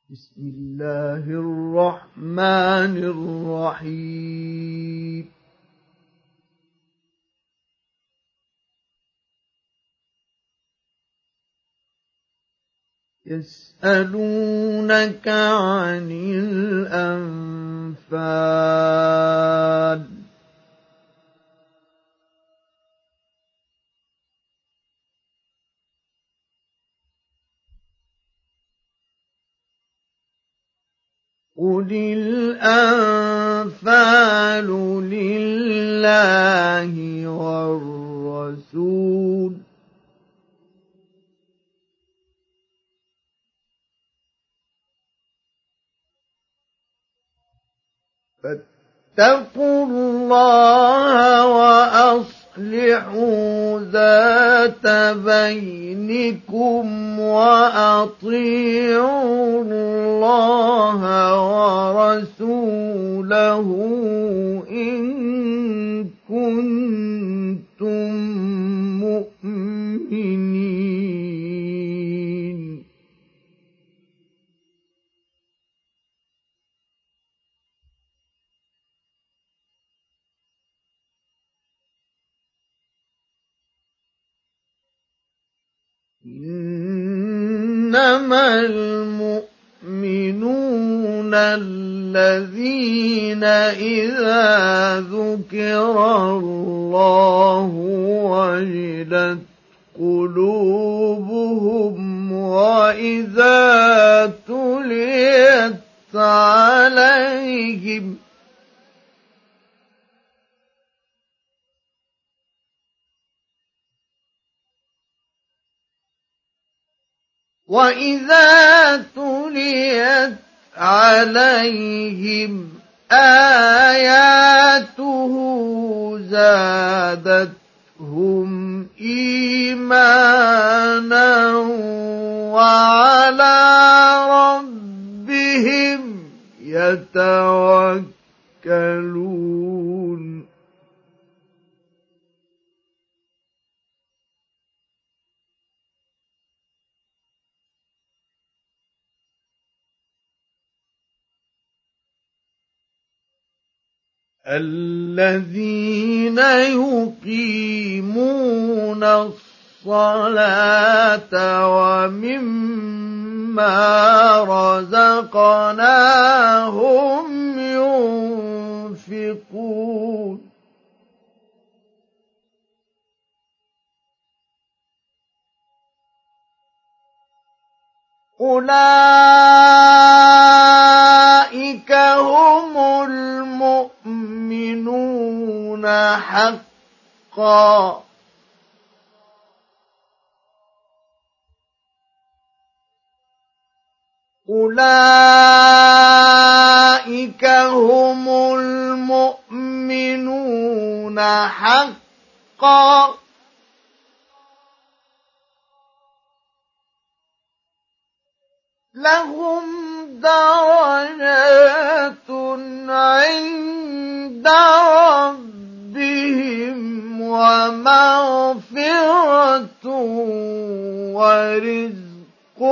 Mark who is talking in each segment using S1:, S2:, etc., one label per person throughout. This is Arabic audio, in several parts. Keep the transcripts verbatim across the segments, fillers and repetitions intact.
S1: بسم الله الرحمن الرحيم يسألونك عن الأنفال قل الأنفال لله والرسول فاتقوا الله وأصلحوا ذات بينكم وأطيعوا الله ورسوله إن كنتم مؤمنين إنما المؤمنون الذين إذا ذكر الله وجلت قلوبهم وإذا تليت عليهم وَإِذَا تُلِيَتْ عَلَيْهِمْ آيَاتُهُ زَادَتْهُمْ إِيمَانًا وَعَلَى رَبِّهِمْ يَتَوَكَّلُونَ الذين يقيمون الصلاة ومما رزقناهم ينفقون أولئك هم المؤمنون حقا أولئك هم المؤمنون حقا لهم درجات عند ربهم ومغفرة ورزق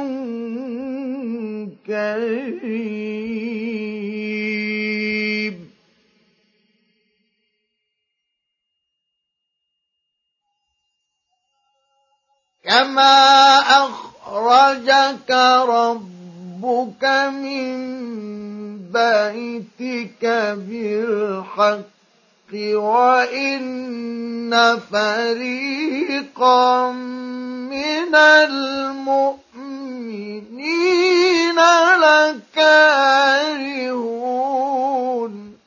S1: كريم كما أخرجك ربك من بيتك بالحق وإن فريقا من المؤمنين لكارهون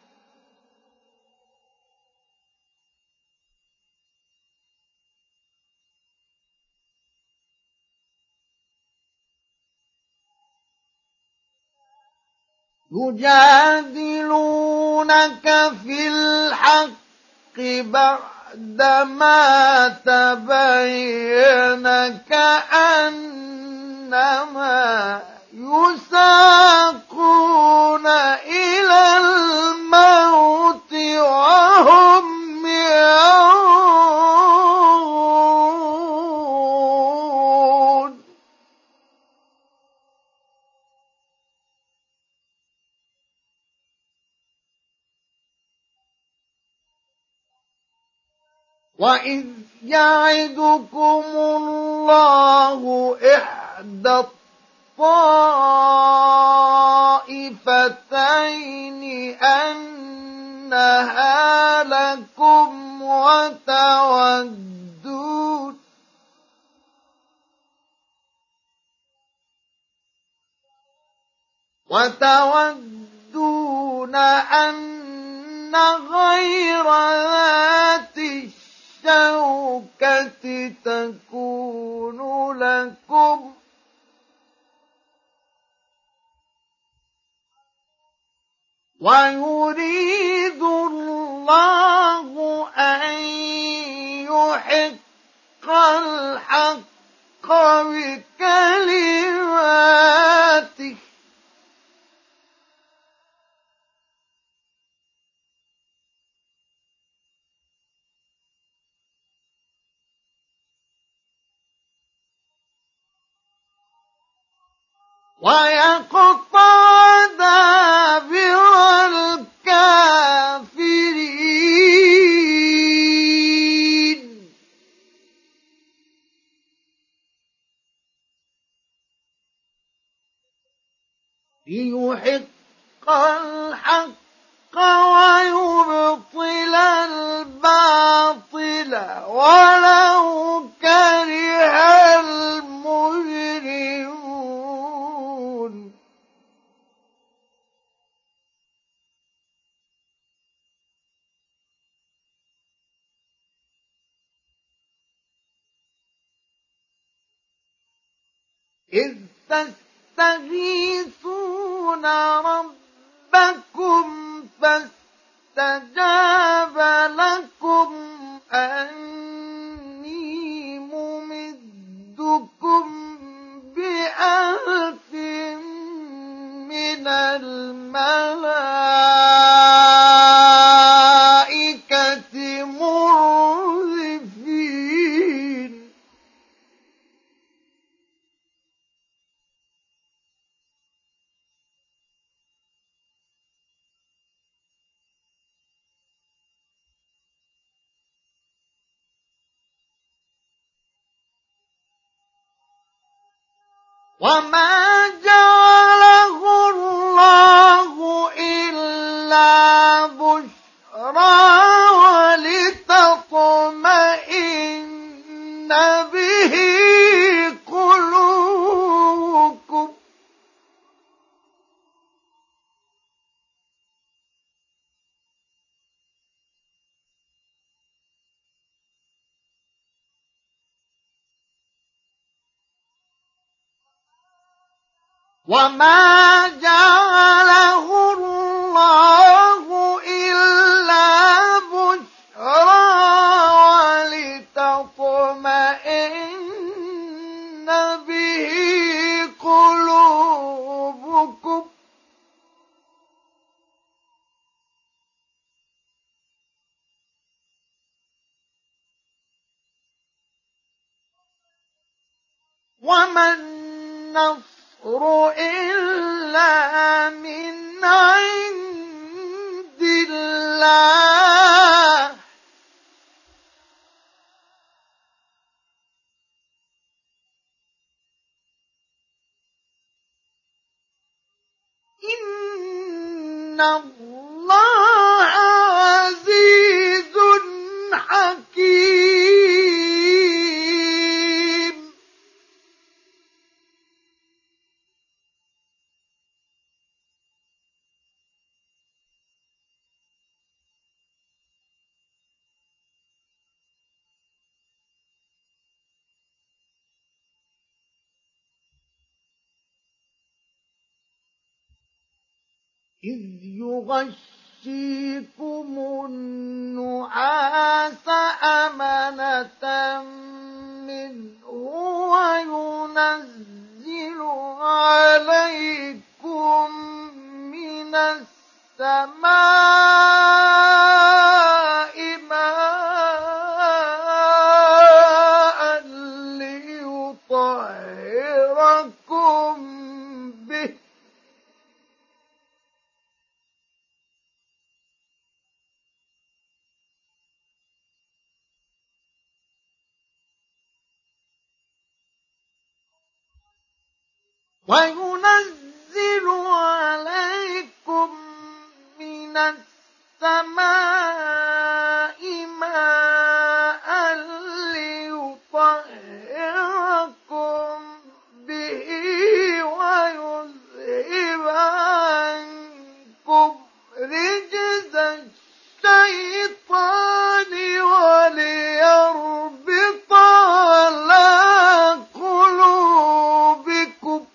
S1: يجادلونك في الحق بعدما تبين كأنما يساقون إلى الموت وهم ينظرون وإذ يعدكم الله إحدى الطائفتين أنها لكم وتودون وتودون أن غير ذات الشوكة تكون لكم ويريد الله أن يحق الحق بكلماته ويقطع دابر الكافرين ليحق الحق ويبطل الباطل ولو كره المجرمون. إذ تستغيثون ربكم فاستجاب لكم أني ممدكم بألف من الملائكة مردفين. وما جعله الله إلا بشرى ولتطمئن به قلوبكم وما جعله الله إلا بشرى ولتطمئن به قلوبكم وما النصر إلا من عند الله إن الله عزيز حكيم. إذ يغشيكم النعاس أمنة منه وينزل عليكم من السماء ماء ليطهركم به وينزل عليكم من السماء ماء ليطهركم به ويذهب عنكم رجز الشيطان وليربط على قلوبكم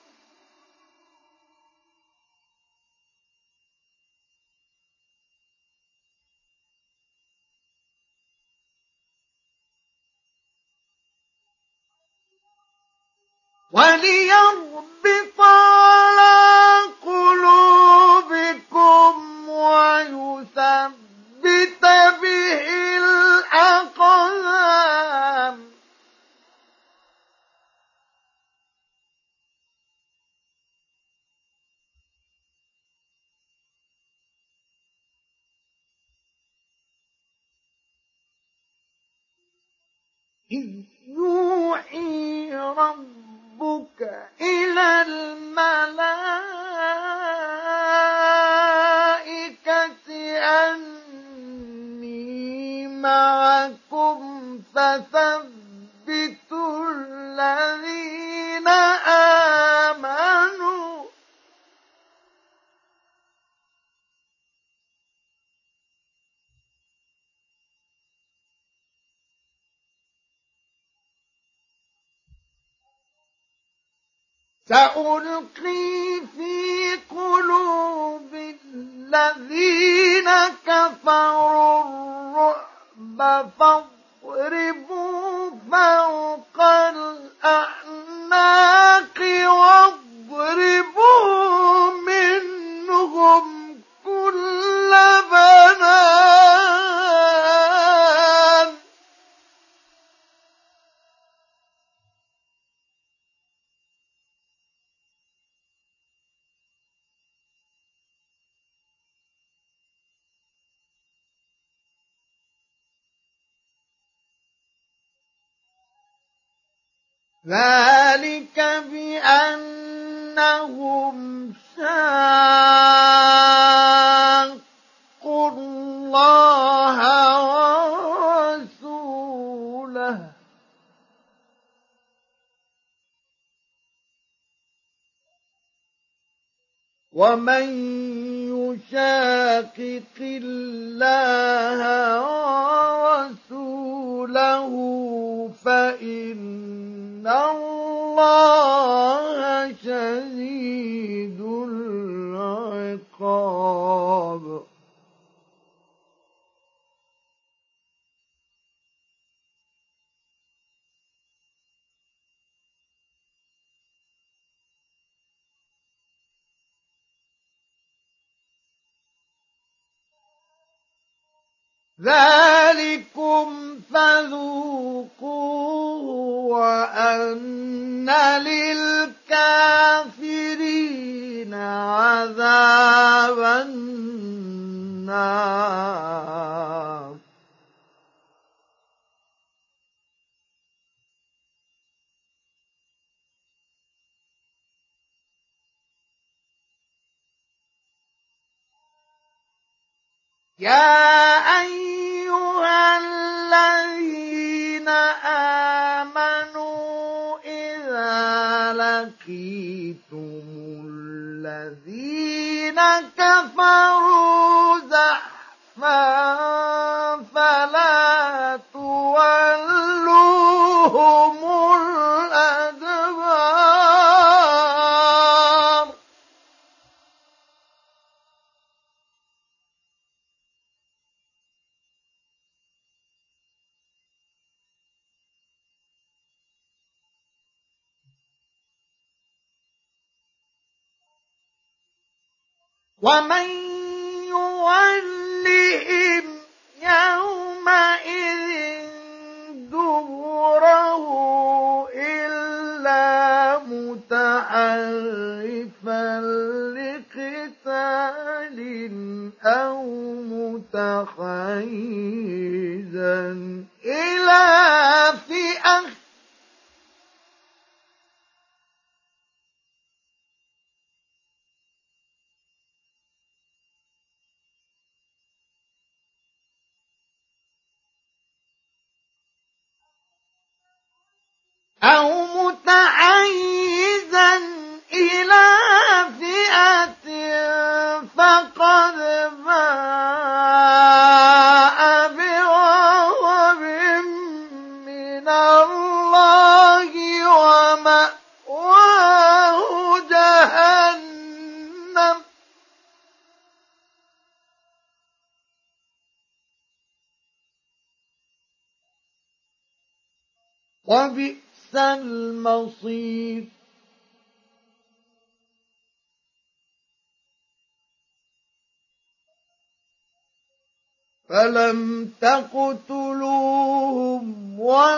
S1: وليربط على قلوبكم ويثبت به الأقدام. إذ يوحي ربك إلى الملائكة أني معكم فثبتوا الذين آمنوا سألقي في قلوب الذين كفروا الرعب فاضربوا فوق الأعناق واضربوا منهم كل بنان. ذلك بأنهم شاقوا الله ورسوله ومن يشاقق الله ورسوله فإن الله شديد العقاب. ذلكم فذوقوه وأن للكافرين عذاب النار. يا أيها الذين آمنوا إذا لقيتم الذين كفروا زحفا فلا تولوهم الأدبار. ومن يولهم يومئذ دبره إلا متحرفا لقتال أو متحيزا إلى فئة أو متحيزا إلى فئة فقد باء بغضب من الله ومأواه جهنم وبئس المصير. فلم تقتلوهم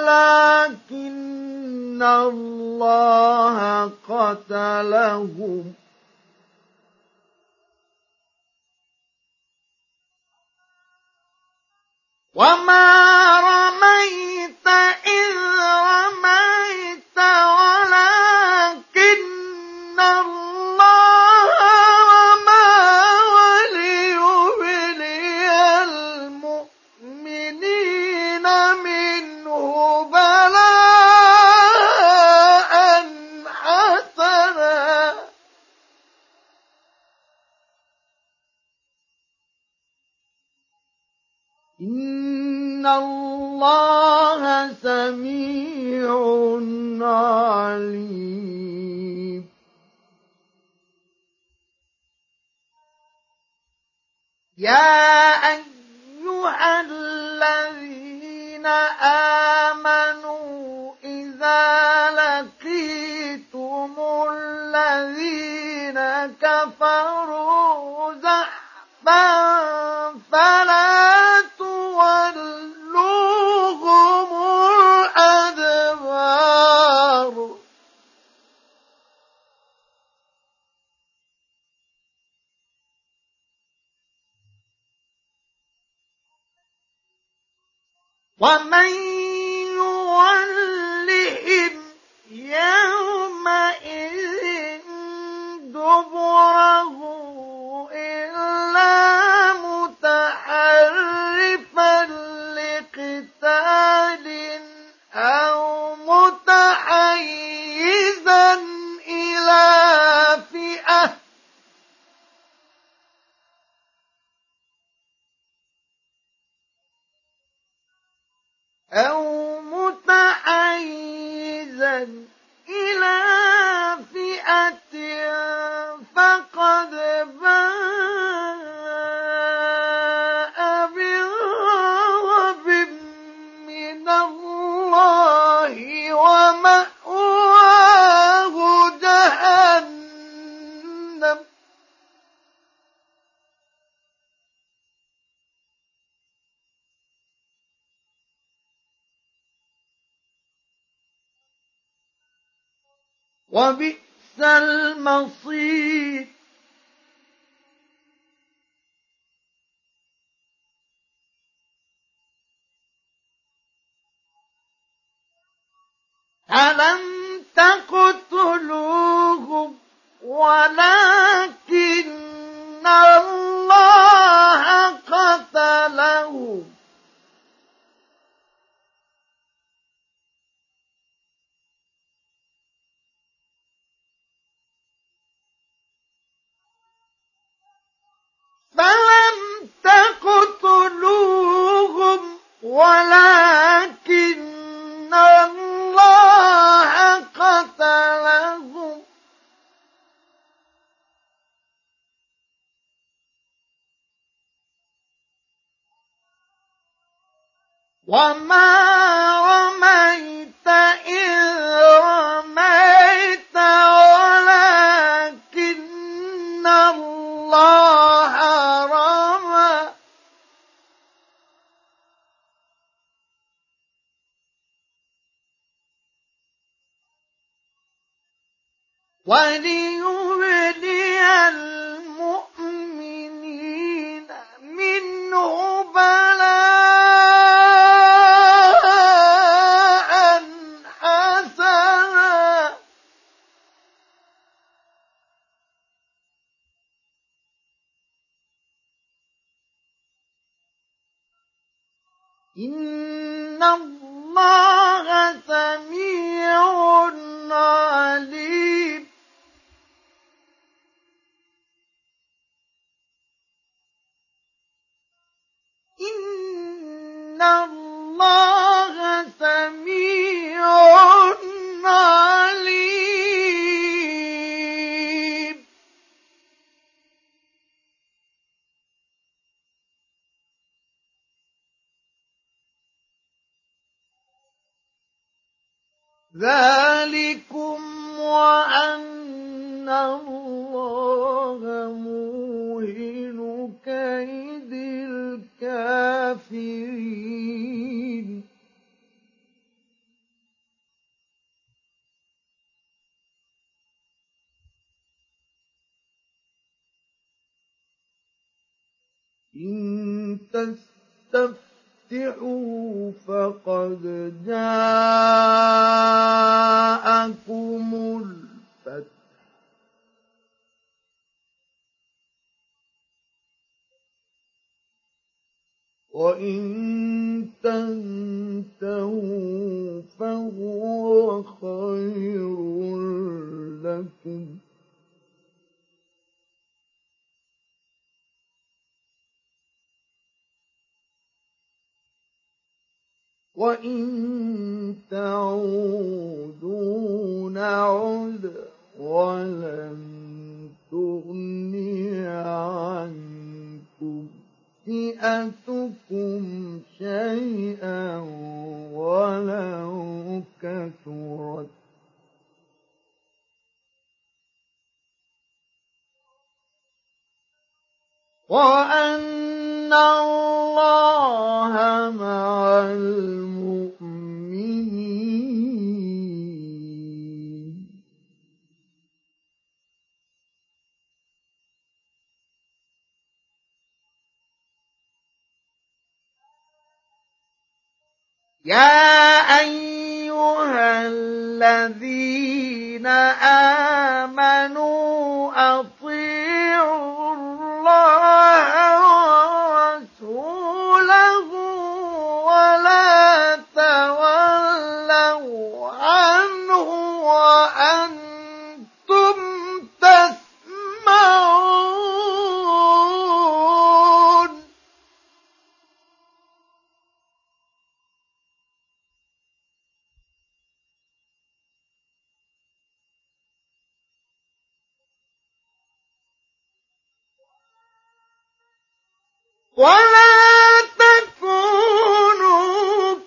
S1: ولكن الله قتلهم وما رميت إذ رميت ولكن الله رمى وليبلي المؤمنين منه بلاء حسنا إن الله سميع عليم. يا أيها الذين آمنوا إذا لقيتم الذين كفروا زحفا فلا تولوهم الأدبار ومن يولهم يومئذ دبره إلا متحرفا لقتال أو متحيزا إلى فئة أو متحيزا إلى فئة فقد باء بغضب من الله ومأواه جهنم وبئس المصير. ألم تقتلوهم ولكن الله قتلهم فلم تقتلوهم ولكن الله قتلهم وما رميت إذ رميت ولكن الله رمى وليبلي المؤمنين منه بلاء حسنا إن الله سميع الله سميع عليم. ذلكم وأن الله موهن كيد الكافرين. إن تستفتحوا فقد جاءكم الفتح وإن تنتهوا فهو خير لكم وإن تعودوا نعد ولن تغني عنكم فئتكم شيئا ولو كثرت وأن الله مع المؤمنين. يا أيها الذين آمنوا أطيعوا الله ورسوله ولا تولوا عنه وأنتم تسمعون. ولا تكونوا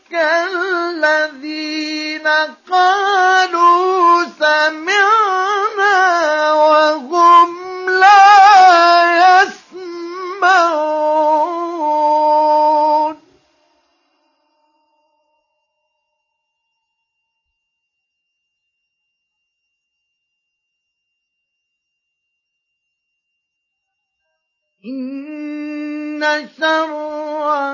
S1: كالذين قالوا سمعنا وهم لا يسمعون. إن شر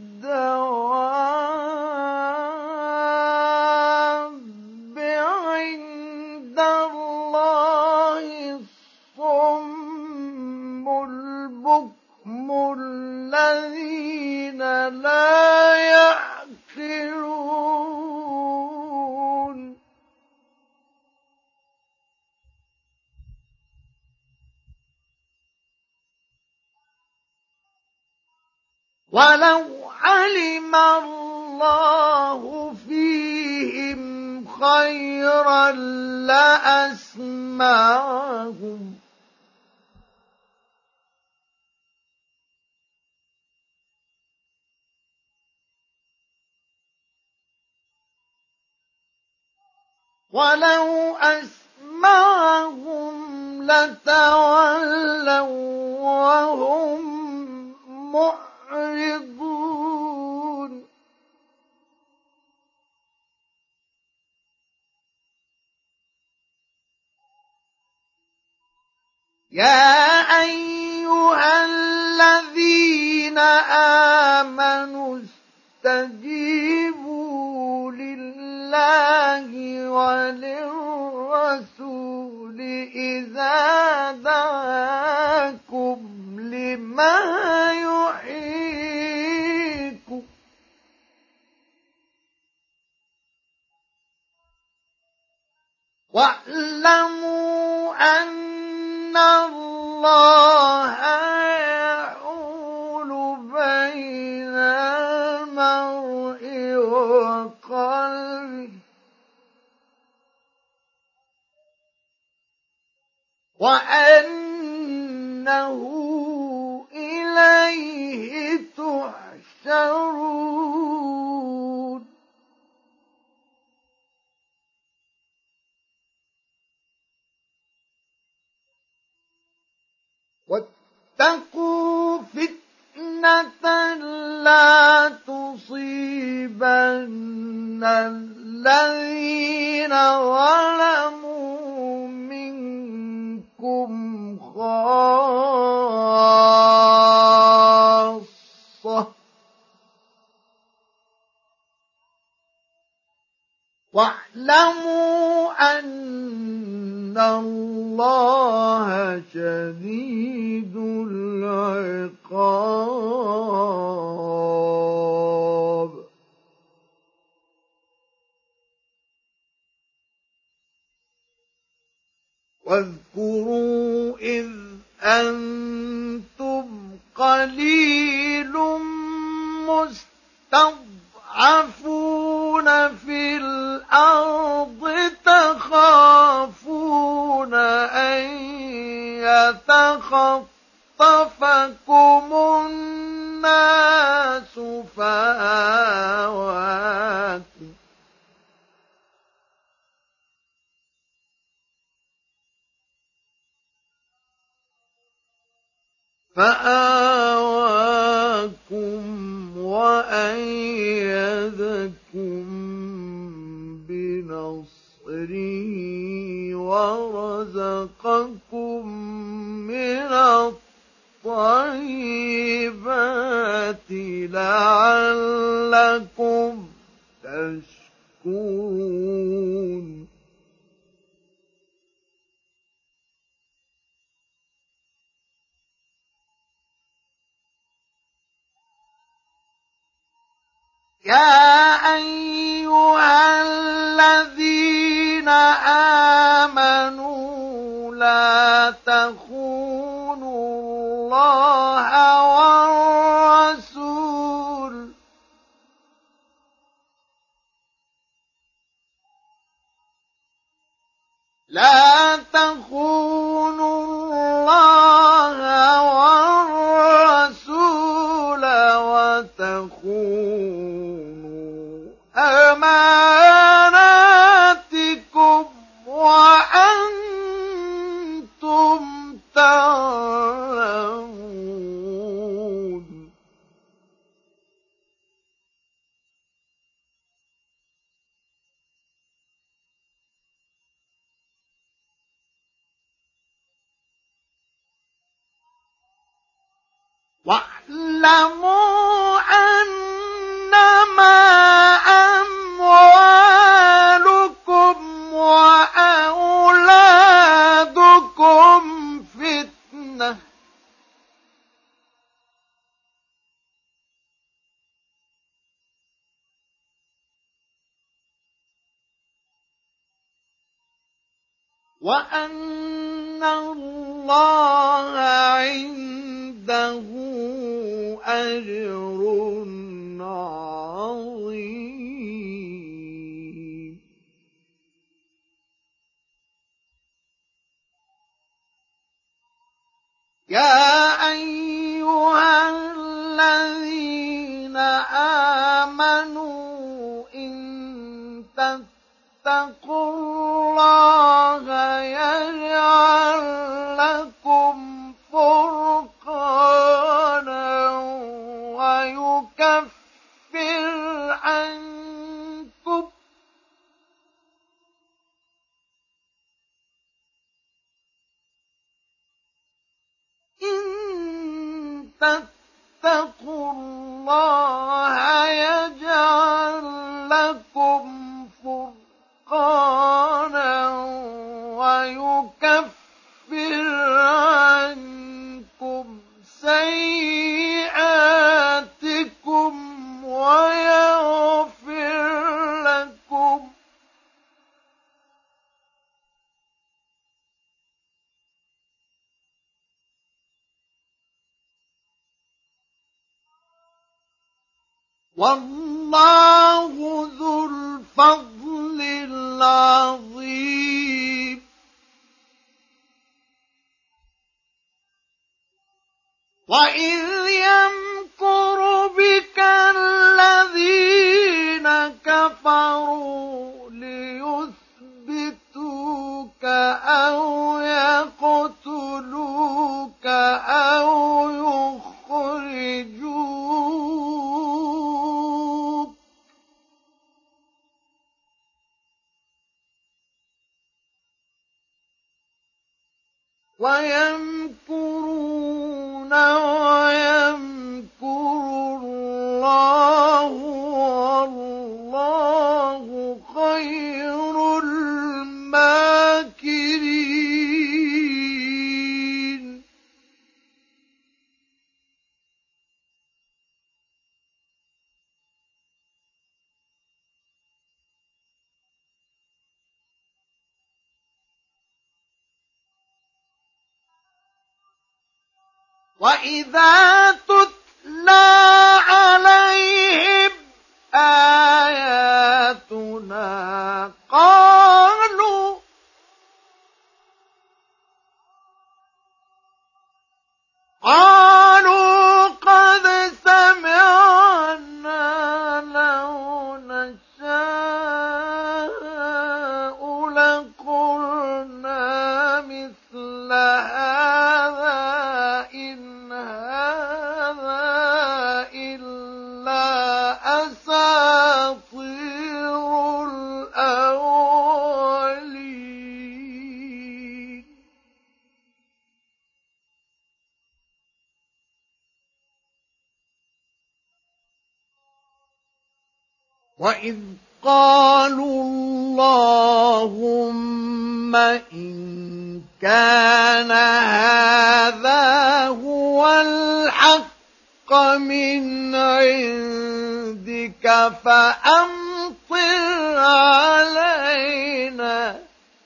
S1: الدواب عند الله الصم البكم الذين لا يعقلون. ولو علم الله فيهم خيرا لأسمعهم ولو أسمعهم لتولوا وهم معرضون. يا أيها الذين آمنوا استجيبوا لله وللرسول إذا دعاكم لما يحييكم واعلموا أن الله يحول بين المرء وأنه إليه تحشرون واتقوا فتنة لا تصيبن الذين ظلموا منكم خاصة واعلموا أن الله شديد العقاب واذكروا إذ أنتم قليل مستضعفون في الأرض تخافون أن يتخطفكم الناس فآواكم فآواكم وأيدكم بنصره ورزقكم من الطيبات لعلكم تشكرون يا أيها الذين آمنوا لا تخونوا الله والرسول لا تخونوا الله والرسول وتخونوا أماناتكم وأنتم تعلمون واعلموا أنما أموالكم وأولادكم فتنة وأن الله عنده أجر عظيم يا أيها الذين آمنوا إن تتقوا الله يجعل لكم فرقانا ويكفر عنكم إن تتقوا الله يجعل لكم فرقانا ويكفر عنكم سيئاتكم ويغفر لكم والله ذو الفضل العظيم وإذ يمكر بك الذين كفروا ليثبتوك أو يقتلوك أو يخرجوك ويمكرون ويمكر الله والله خير الماكرين. وإذا تتلى عليهم آياتنا قالوا قالوا قد سمعنا لو نشاء لقلنا مثل هذا إن هذا إلا أساطير الأولين. وإذ قالوا اللهم إن كان هذا هو الحق من عندك فأمطر علينا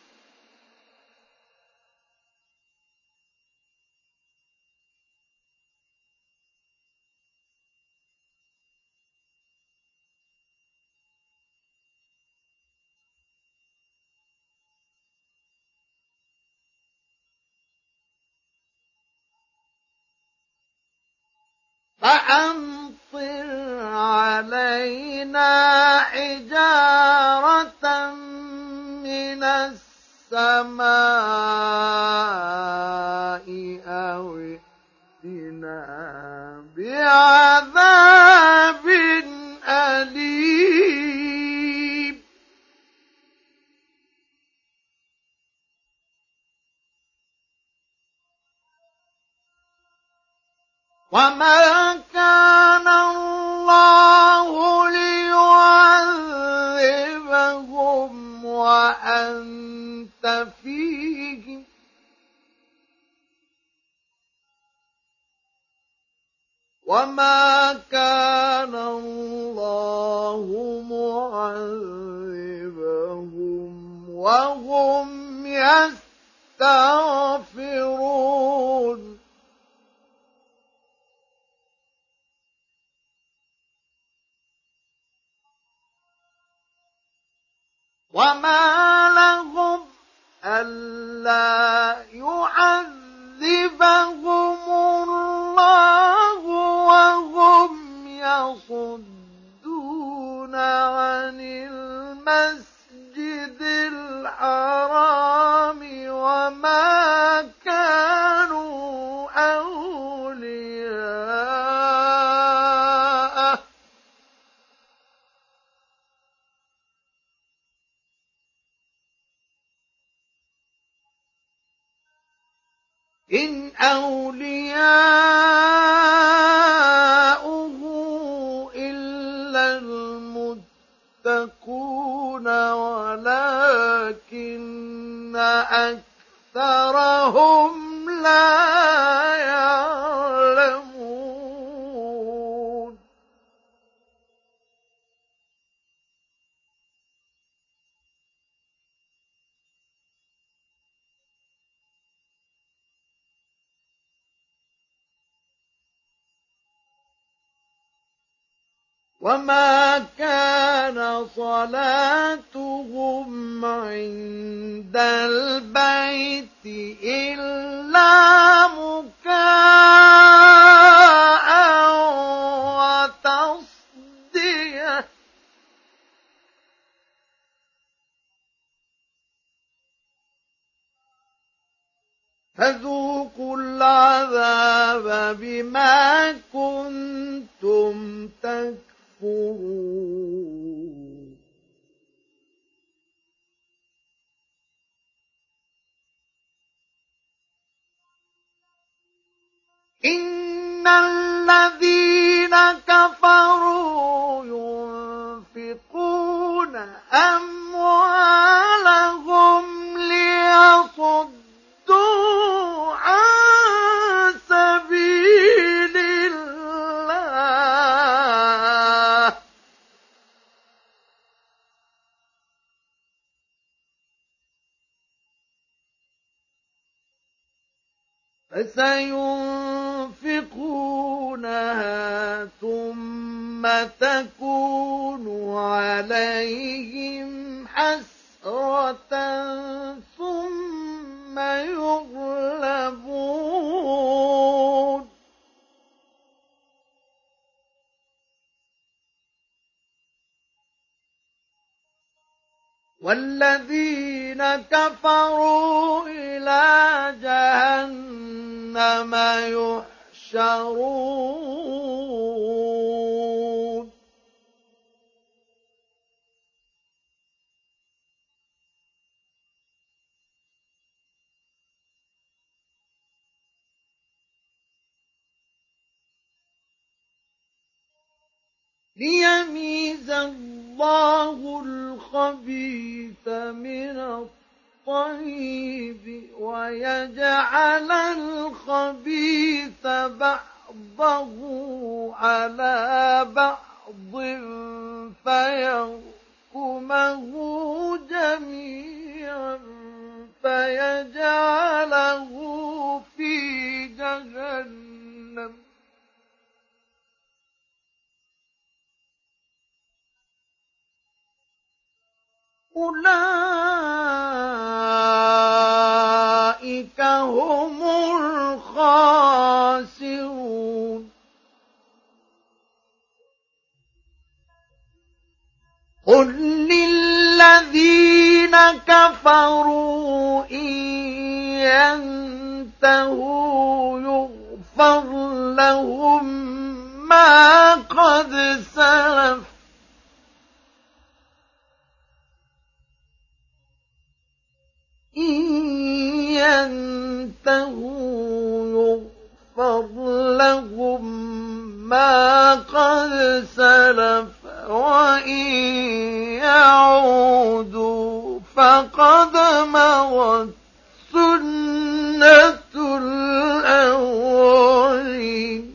S1: فأمطر علينا حجارة من السماء أو ائتنا بعذاب أليم. وما كان الله ليعذبهم وأنت فيهم وما كان الله معذبهم وهم يستغفرون. وما لهم ألا يعذبهم الله وهم يصدون عن المسجد الحرام وما كانوا أولياءه إن أولياؤه إلا المتقون ولكن أكثرهم لا يعلمون. وما كان صلاتهم عند البيت إلا مكاء بما كنتم تكفرون إن الذين كفروا ينفقون أموالهم ليصدوا عن سبيل الله فسينفقونها ثم تكون عليهم حسرة ثم يغلبون والذين كفروا إلى جهنم يحشرون ليميز الله الخبيث من الطيب ويجعل الخبيث بعضه على بعض فيركمه جميعا فيجعله في جهنم أولئك هم الخاسرون قل للذين كفروا إن ينتهوا يغفر لهم ما قد سلف إن ينتهوا يغفر لهم ما قد سلف وإن يعودوا فقد مضت سنة الأولين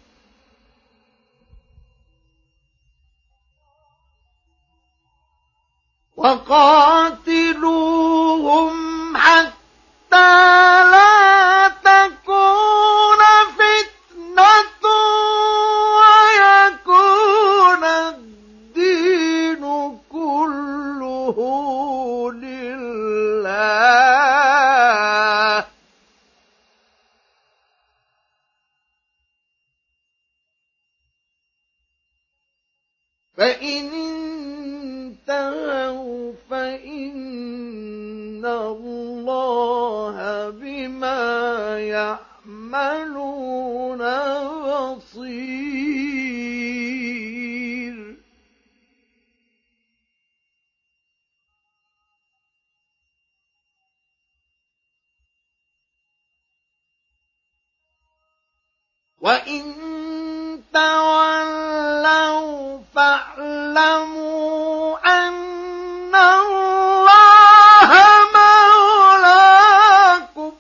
S1: وقاتلوهم حتى لا تكون فتنة ويكون الدين كله لله فإن انتهوا فإن الله بما يعملون بصير وإن تولوا فاعلموا أن الله مولاكم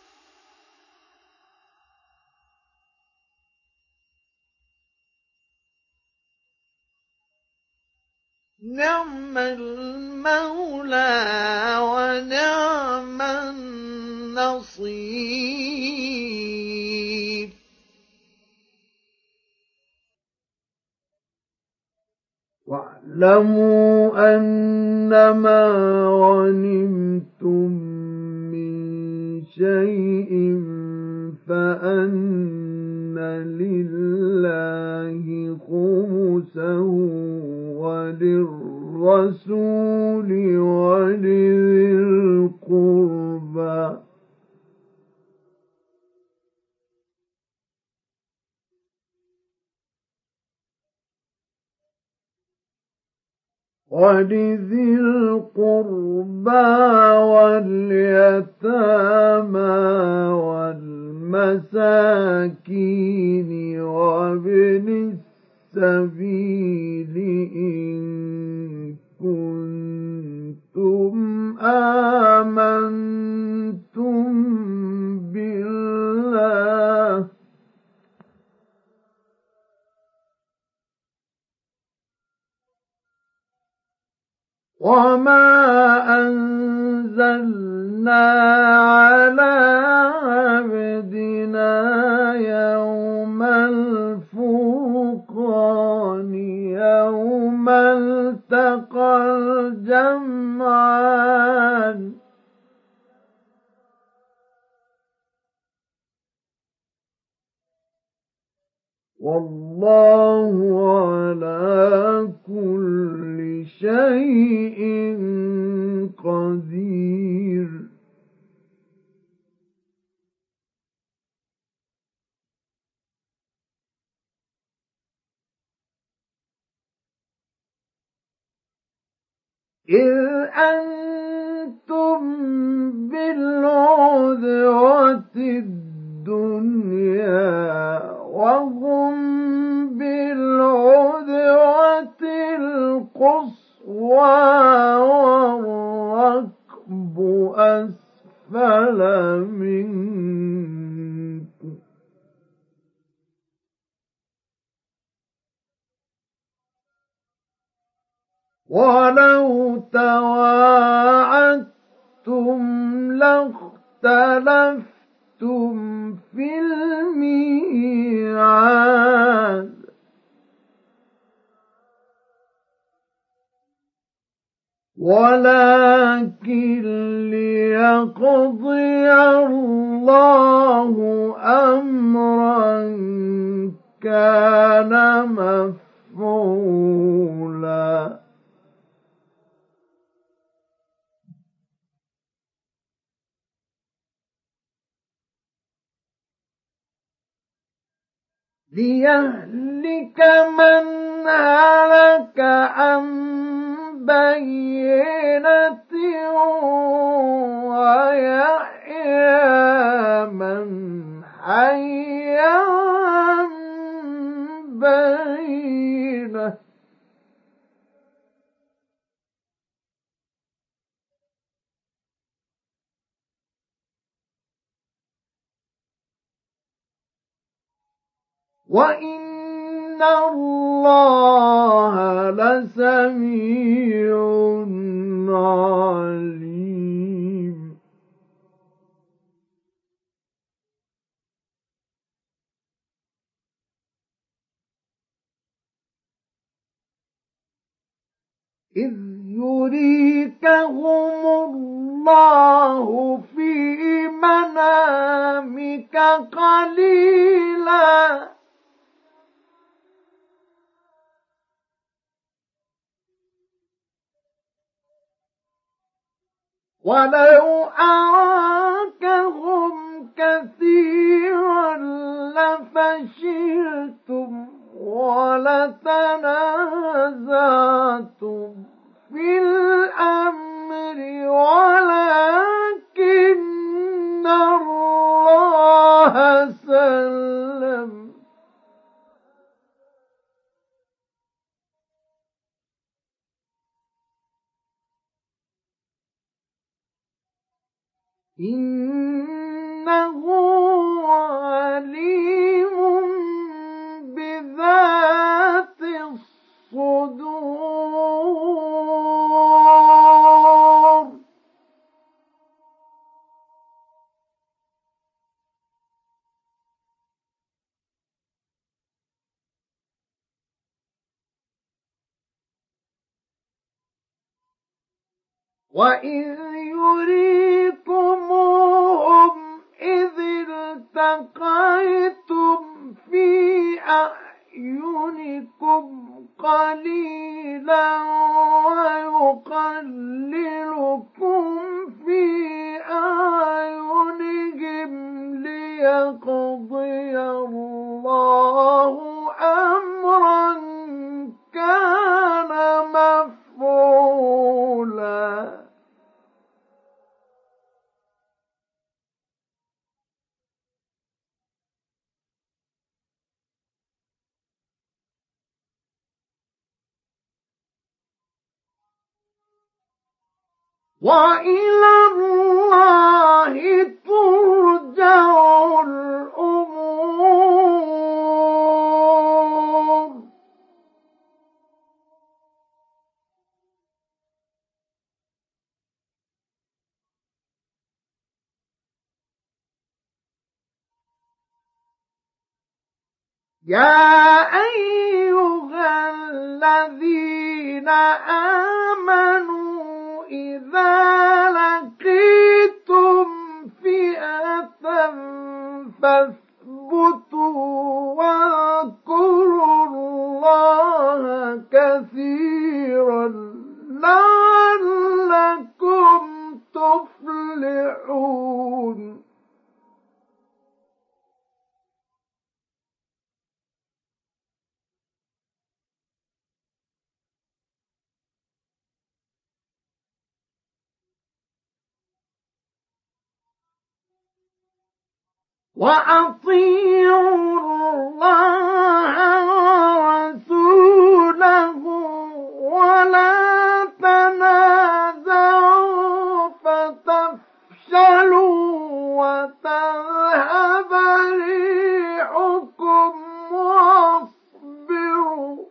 S1: نعم المولى ونعم النصير واعلموا أنما غنمتم من شيء فأن لله خمسه وللرسول ولذي القربى ولذي القربى واليتامى والمساكين وابن السبيل إن كنتم آمنتم بالله وما أنزلنا على عبدنا يوم الفرقان يوم التقى الجمعان والله على كل شيء قدير إذ أنتم بالعدوة الدنيا وهم بالعدوة القصوى والركب أسفل منكم ولو تواعدتم لاختلفتم في الميعاد ولكن ليقضي الله أمرا كان مفعولا ليهلك من هلك عن بينة ويحيى من حي عن بينة وإن الله لسميع عليم إذ يريكهم الله في منامك قليلا ولو أراكهم كثيرا لفشلتم ولتنازعتم في الأمر ولكن الله سلم إنه عليم بذات الصدور وإذ يريكموهم إذ التقيتم في أعينكم قليلا ويقللكم في أعينهم ليقضي الله أمرا كان مفعولا وإلى الله ترجع الأمور. يا أيها الذين آمنوا إذا لقيتم فئة فاثبتوا واذكروا الله كثيرا لعلكم تفلحون. وأطيعوا الله ورسوله ولا تنازعوا فتفشلوا وتذهب ريحكم واصبروا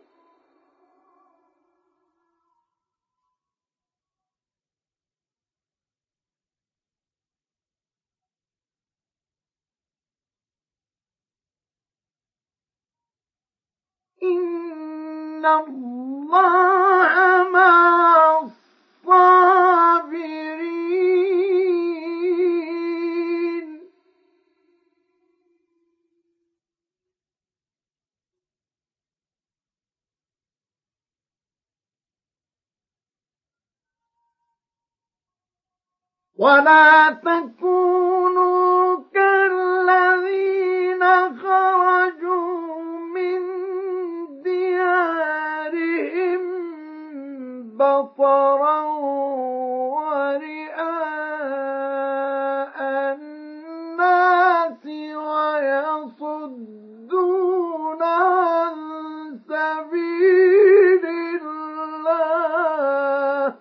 S1: إن الله مع الصابرين. ولا تكونوا كالذين خرجوا من ديارهم بطرا ورئاء الناس ويصدون عن سبيل الله.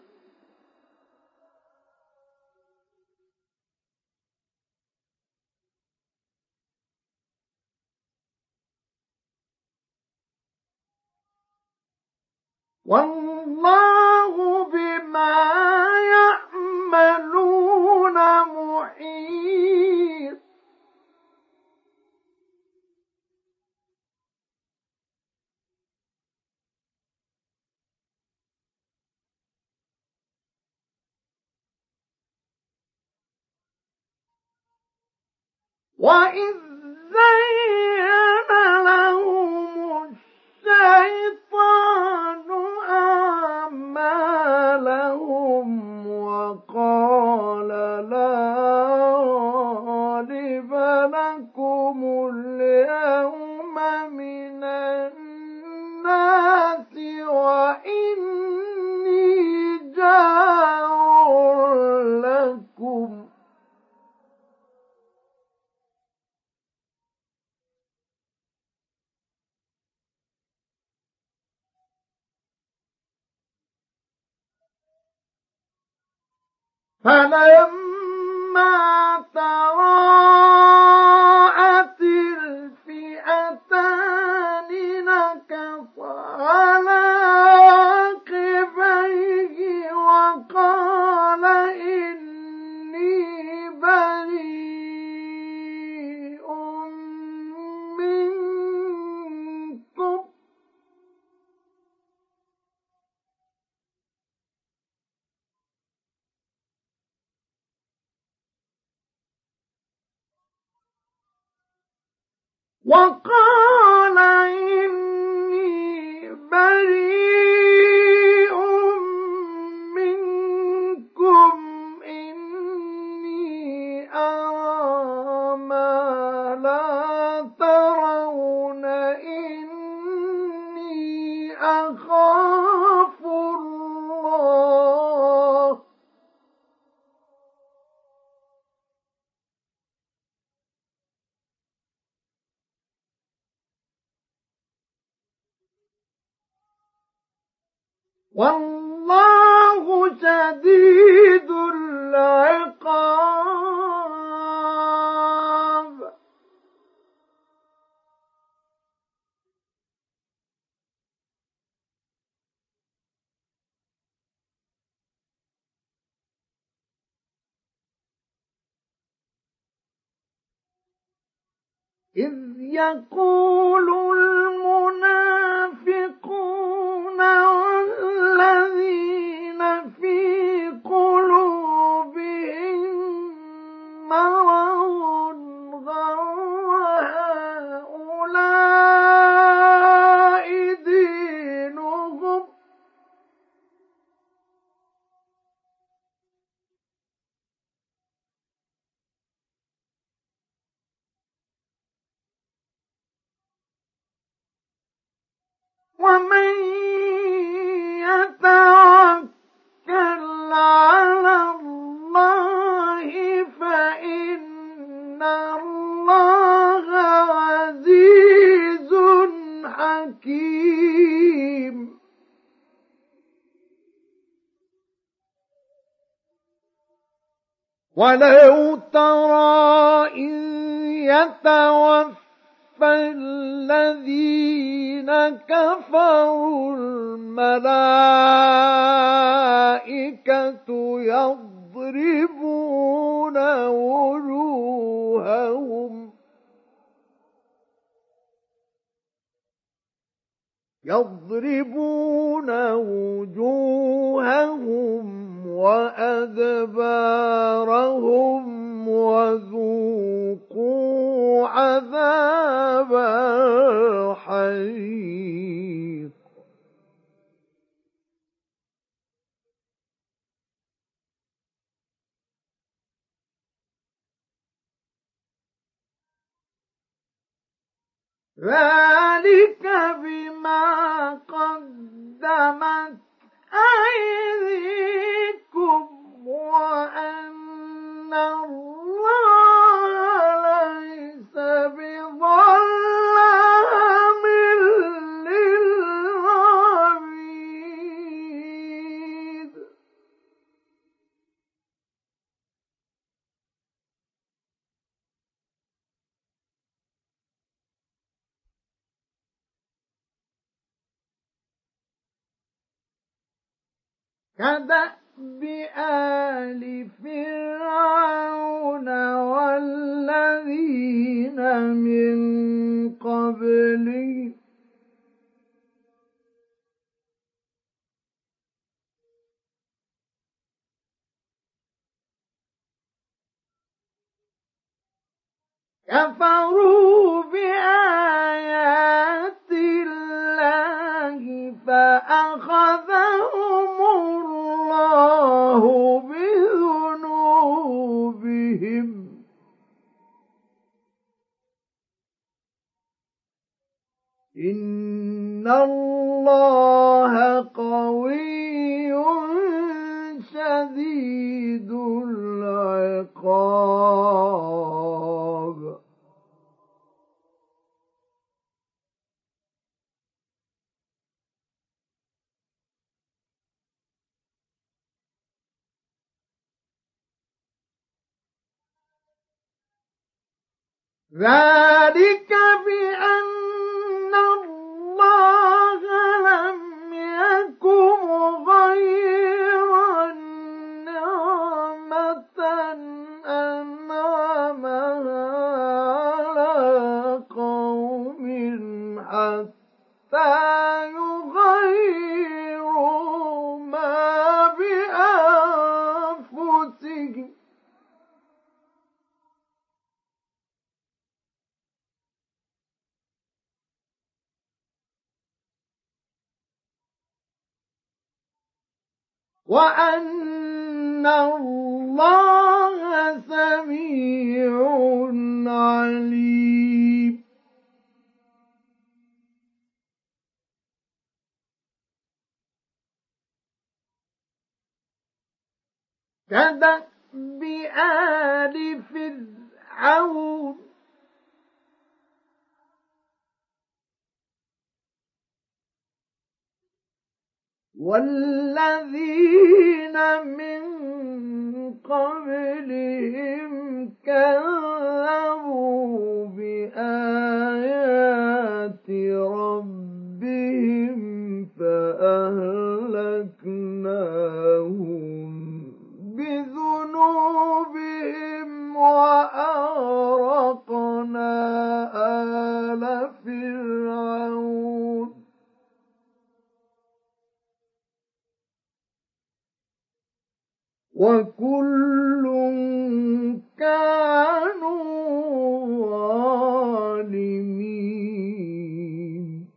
S1: والله بما يعملون محيط. وإذ زين لهم الشيطان أعمالهم وقال لا غالب لكم اليوم من الناس وإني جار لكم فلما تراءت الفئتان نكص على عقبيه وقال إني بريء منكم وقال إني بريء منكم إني أرى ما لا ترون إني أخاف الله. والله شديد إذ يقول المنافقون والذين في قلوبهم مرض غر هؤلاء دينهم ومن يتوكل على الله فإن الله عزيز حكيم. ولو ترى إذ يتوفى فالذين كفروا الملائكة يضربون وجوههم يضربون وجوههم وأدبارهم وذوقوا عذاب الحريق. ذلك بما قدمت أيديكم وأن الله ليس بظلام للعبيد. كدأب آل فرعون والذين من قبلهم كفروا بآيات الله فأخذهم الله بذنوبهم إن الله قوي شديد العقاب. ذلك بأن الله لم يكن غير نعمة أنعمها على قوم حتى يغيروا ما بأنفسهم وأن الله سميع عليم. كدأب آل فرعون والذين من قبلهم كذبوا بآيات ربهم فأهلكناهم بذنوبهم وأغرقنا وكل كانوا ظالمين.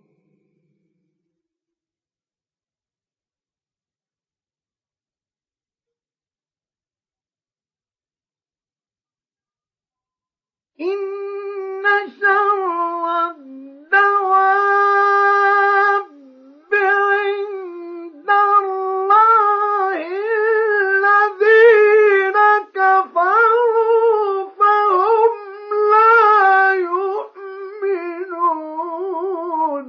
S1: إن شر الدواب عند الله الذين كفروا فهم لا يؤمنون.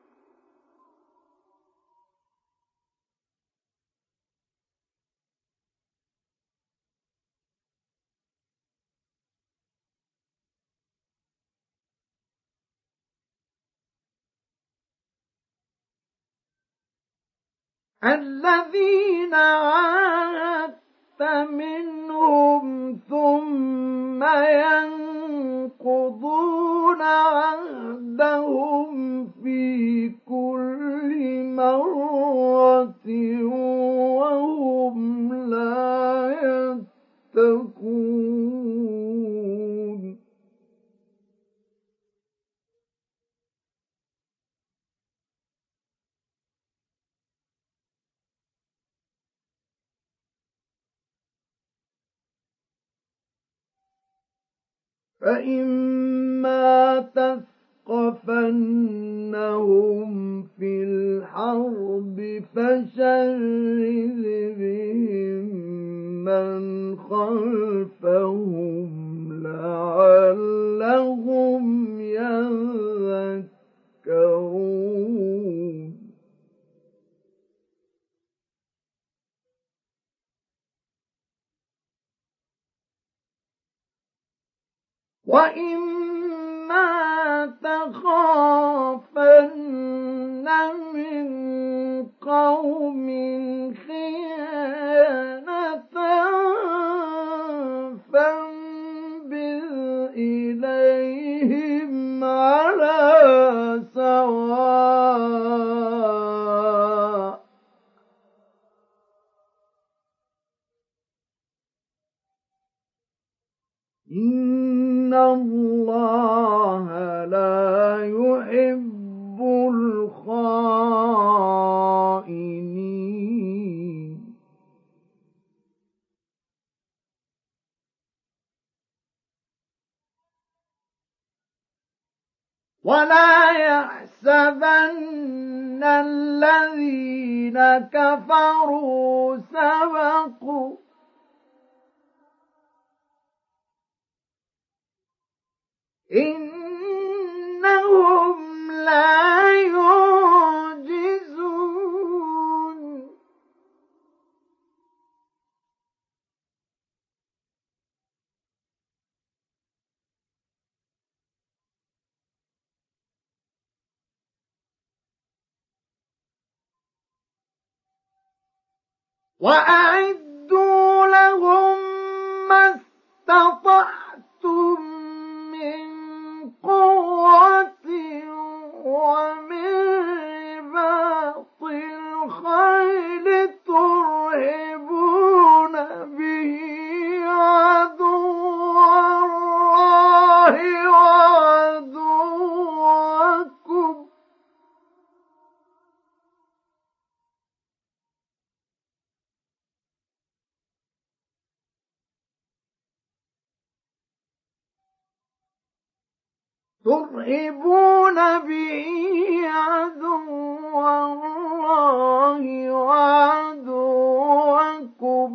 S1: الذين عاهدت منهم ثم ينقضون عهدهم في كل مرة وهم لا يتقون. فإما تثقفنهم في الحرب فشرد بهم من خلفهم لعلهم يذكرون. وَإِمَّا تَخَافَنَّ مِنْ قَوْمٍ خِيَانَةً فَانبِذْ إِلَيْهِمْ عَلَى سَوَاءٍ. إِنَّ اللَّهَ لَا يُحِبُّ الْخَائِنِينَ. وَلَا يَحْسَبَنَّ الَّذِينَ كَفَرُوا سَبَقُوا إِنَّهُمْ لَا يُعْجِزُونَ. وَأَعِدُّوا لَهُم مَّا اسْتَطَعْتُم مِّن قُوَّةٍ وَمِن رِّبَاطِ الْخَيْلِ تُرْهِبُونَ بِهِ عَدُوَّ اللَّهِ وَعَدُوَّكُمْ تُرْهِبُونَ بِهِ عَدُوَّ اللَّهِ وَعَدُوَّكُمْ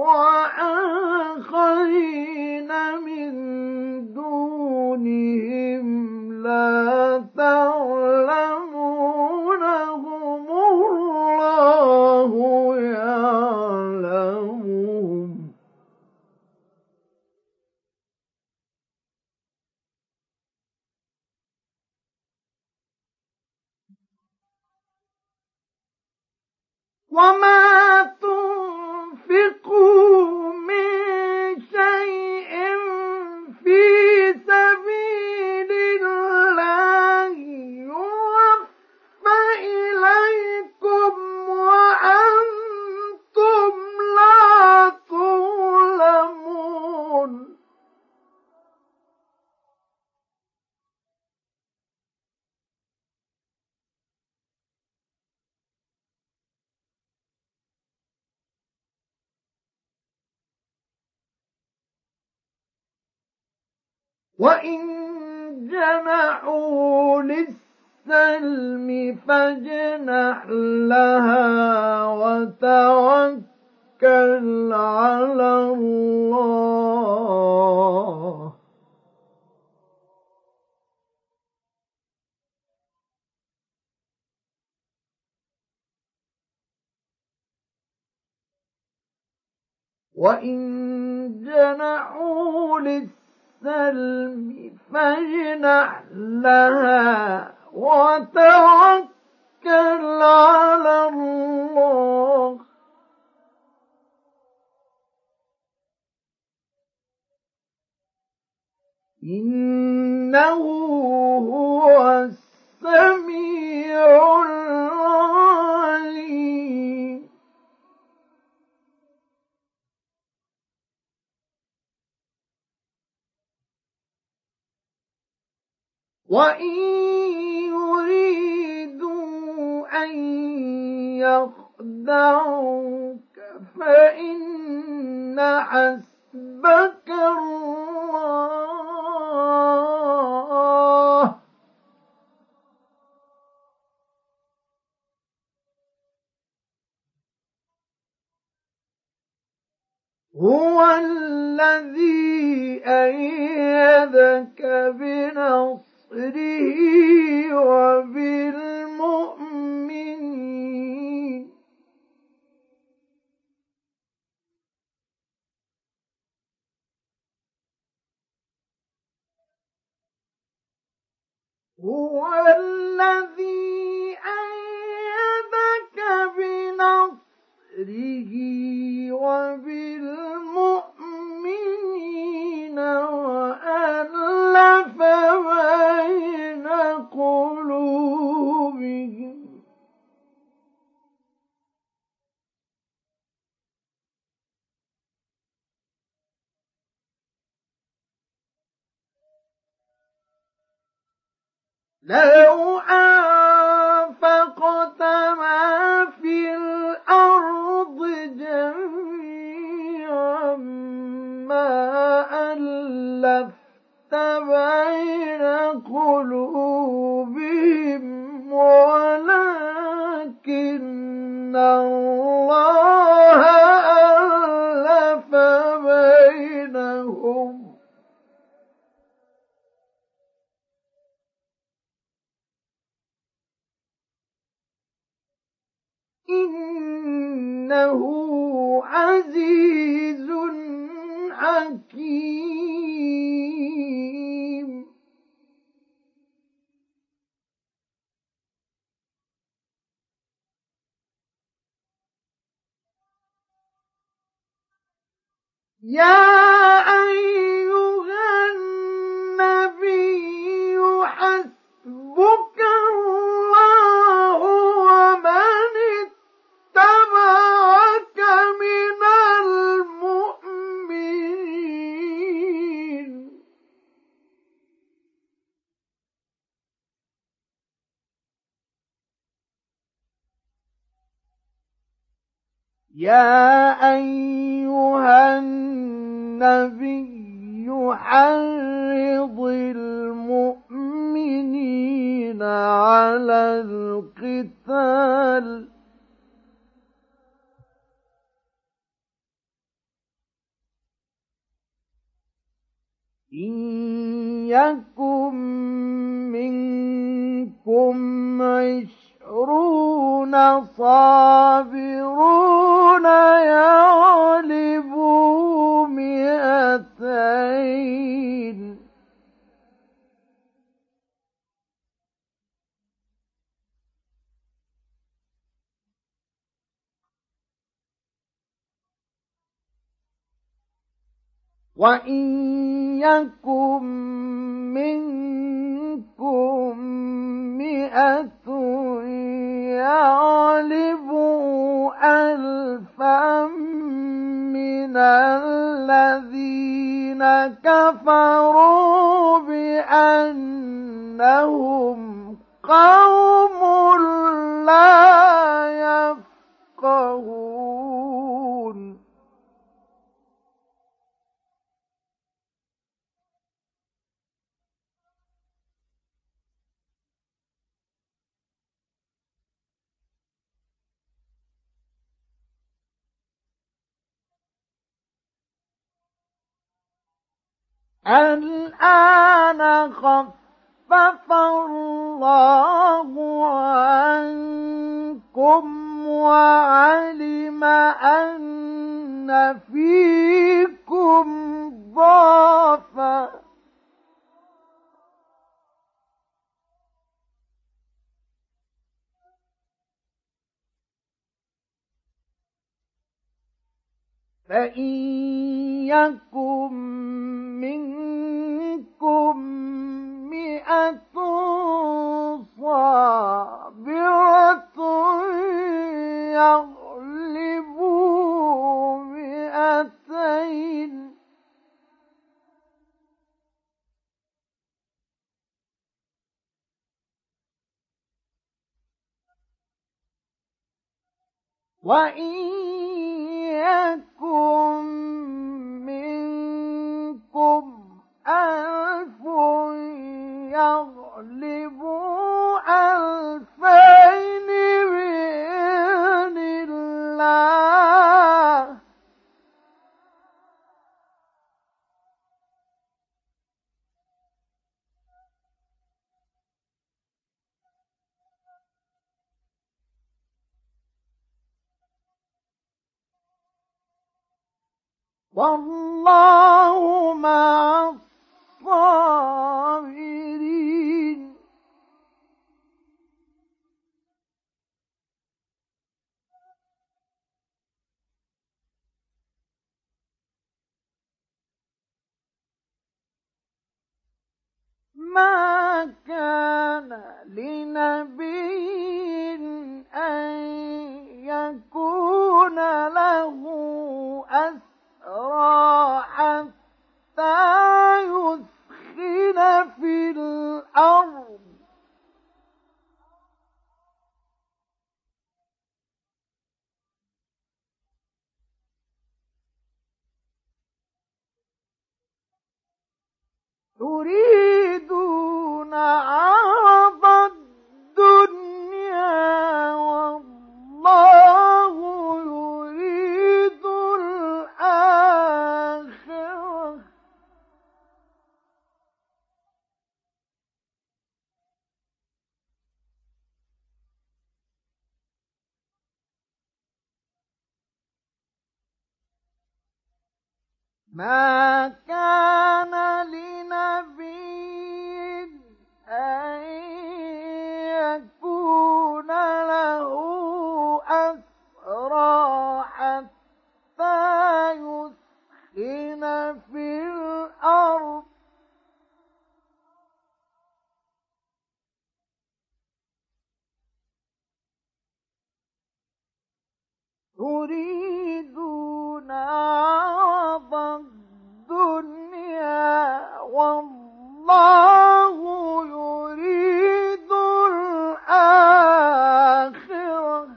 S1: وَآخَرِينَ مِن دُونِهِمْ لَا تَعْلَمُونَهُمُ اللَّهُ يَعْلَمُهُمْ. وَمَا تُنفِقُوا مِن شَيْءٍ فِي سَبِيلِ اللَّهِ يُوَفَّ إِلَيْكُمْ وَأَنتُمْ لَا تُظْلَمُونَ. وإن جنحوا للسلم فاجنح لها وتوكل على الله وإن جنحوا للسلم فاجنح لها وتوكل على الله إنه هو السميع العليم وإن يريدوا أن يخدعوك فإن حسبك الله هو الذي أيدك بنصره وبالمؤمنين هو الذي أيدك بنصره وبالمؤمنين وألف بين قلوبهم لو أنفقت ما في الأرض جميعا ما ألفت بين قلوبهم ولكن الله ألف بينهم إنه عزيز حكيم يا أيها النبي حسبك الله ومن اتبعك من المؤمنين يا أيها النبي حرض المؤمنين على القتال إن يكن منكم عشرون صابرون يغلبوا مئتين وإن يكن منكم مئة يغلبوا ألفا من الذين كفروا بأنهم قوم لا يفقهون الآن خفف الله عنكم وعلم أن فيكم ضعفا فإن يكن منكم مئة صابرة يغلبوا مئتين وإن يكن منكم ألف يغلبوا ألفين بإذن الله والله مع الصابرين ما كان لنبي أن يكون له أسرى حتى يثخن في الأرض تريدون عرض الدنيا والله يريد الآخرة ما كان لنبي أن يكون له أسرى حتى يثخن في الأرض تريدون عرض الدنيا والله يريد الآخرة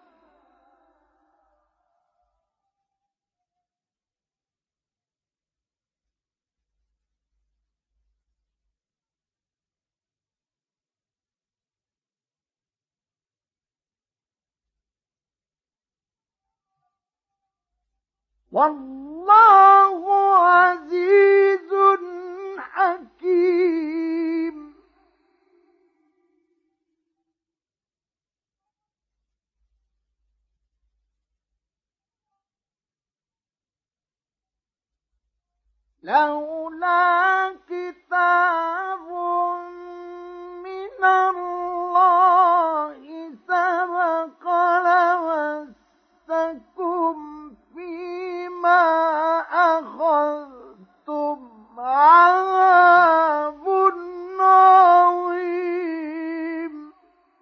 S1: والله عزيز حكيم لولا كتاب من الله سبق لمسكم فيما أخذتم عذاب عظيم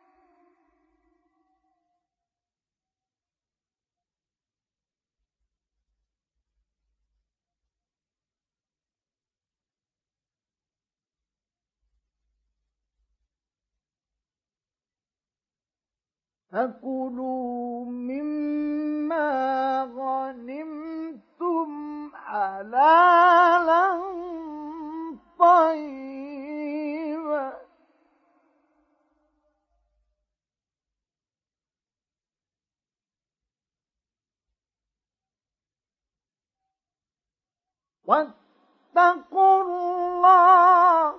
S1: فكلوا مما غنمتم حلالا طيبا واتقوا الله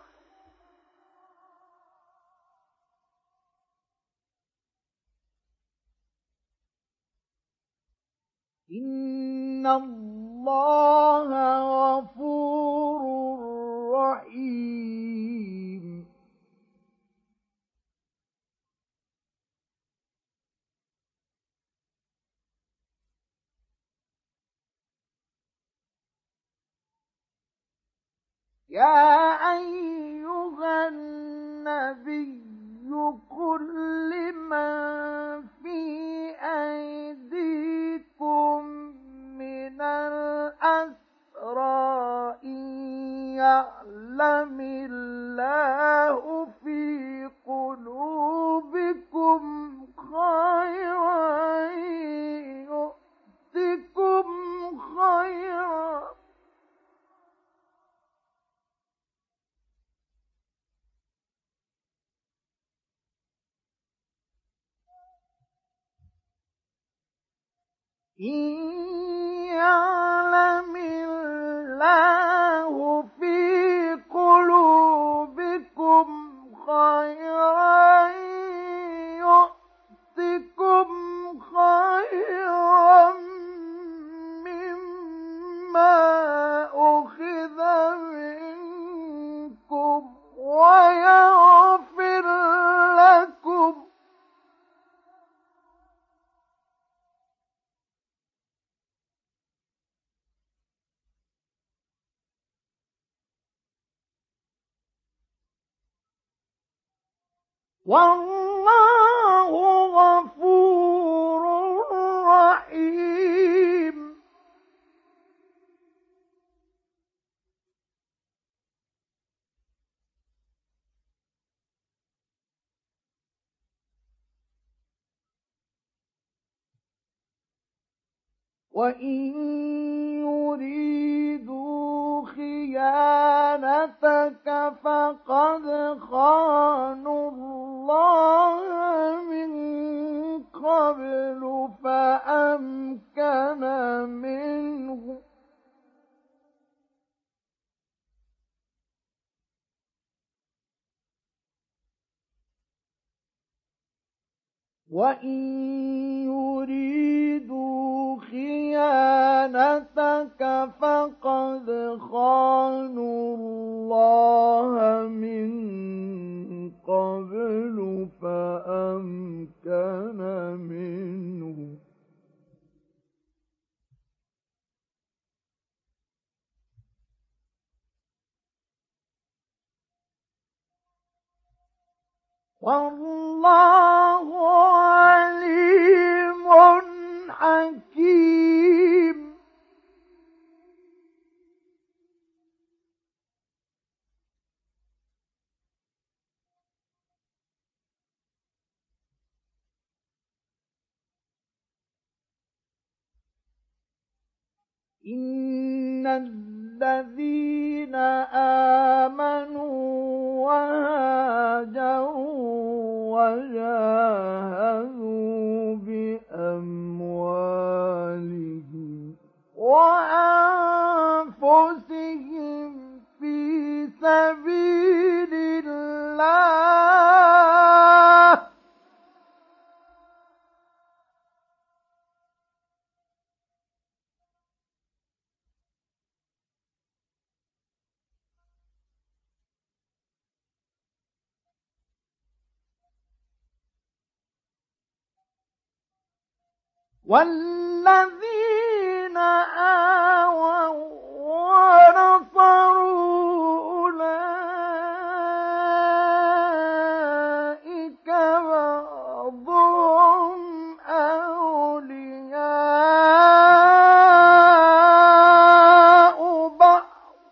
S1: إن الله غفور رحيم يا أيها النبي قل لمن في أيديكم من الأسرى إن يعلم الله في قلوبكم خيرا يؤتكم خيرا إن يعلم الله في قلوبكم خيرا يؤتكم خيرا مما أخذ منكم ويغفر لكم والله غفور رحيم وإن يريدوا خيانتك فقد خانوا الله من قبل فأمكن منه وإن يريدوا خيانتك فقد خانوا الله من قبل فأمكن منه والله عليم حكيم إن الذين آمنوا وهاجروا وجاهدوا بأموالهم وأنفسهم في سبيل الله والذين آووا ونصروا أولئك بعضهم أولياء بعض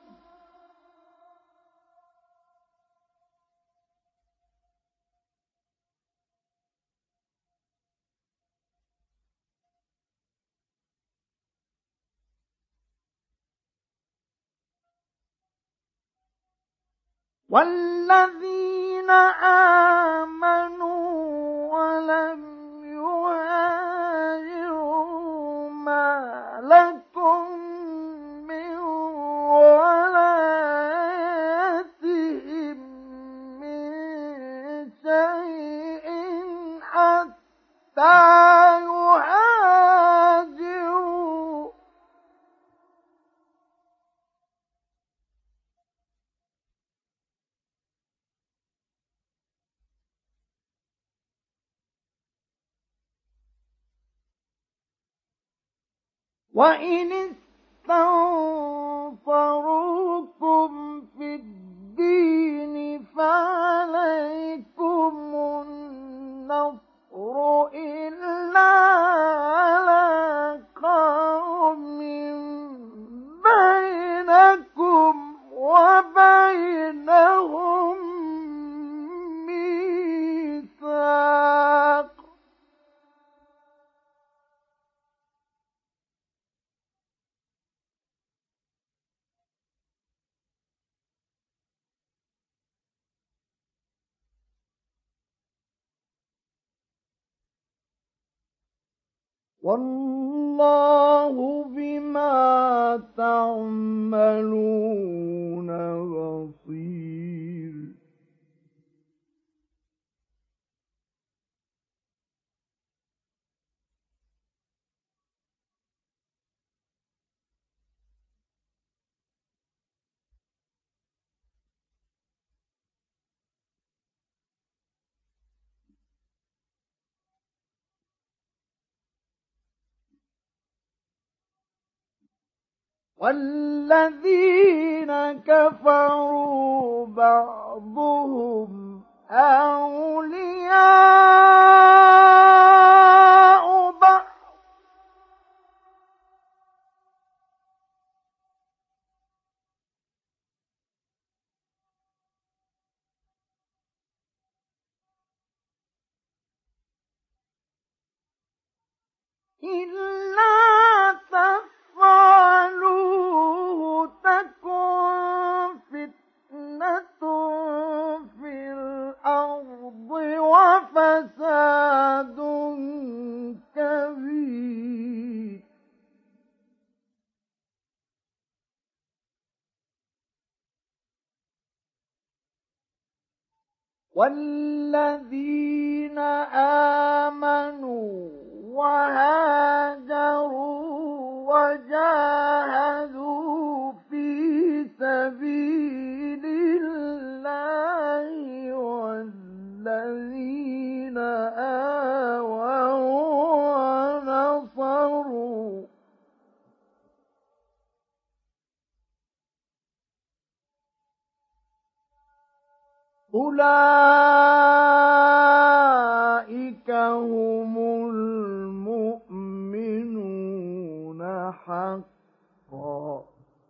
S1: والذين آمنوا ولم يهاجروا ما لكم من ولايتهم وإن استنصروكم في الدين فعليكم النصر إلا على قوم بينكم وبينهم ميثاق والله بما تعملون بصير. والذين كفروا بعضهم أولياء بعض إلا تفعلوه تكن فتنة في الأرض وفساد كبير. والذين آمنوا وهاجروا وجاهدوا في سبيل الله والذين آووا ونصروا أولئك هم المؤمنون حقا.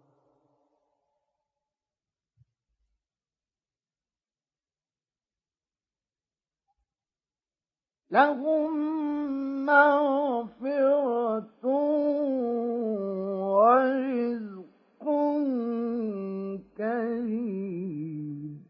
S1: لهم مغفرة ورزق كريم.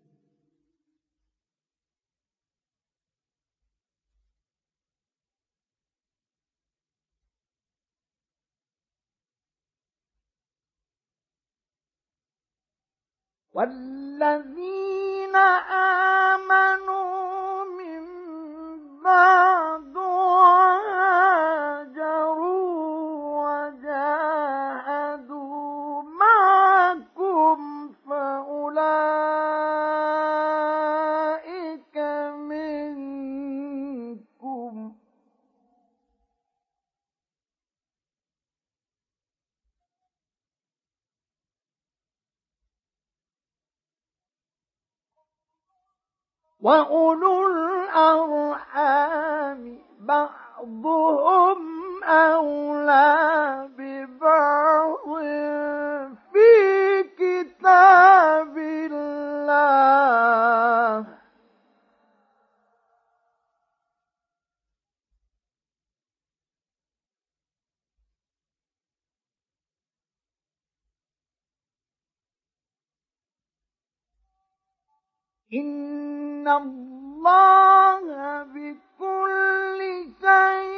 S1: والذين آمنوا من بعد وهاجروا وجاهدوا معكم فأولئك منكم وأولو الأرحام بعضهم أولى ببعض في كتاب الله إن الله بكل شيء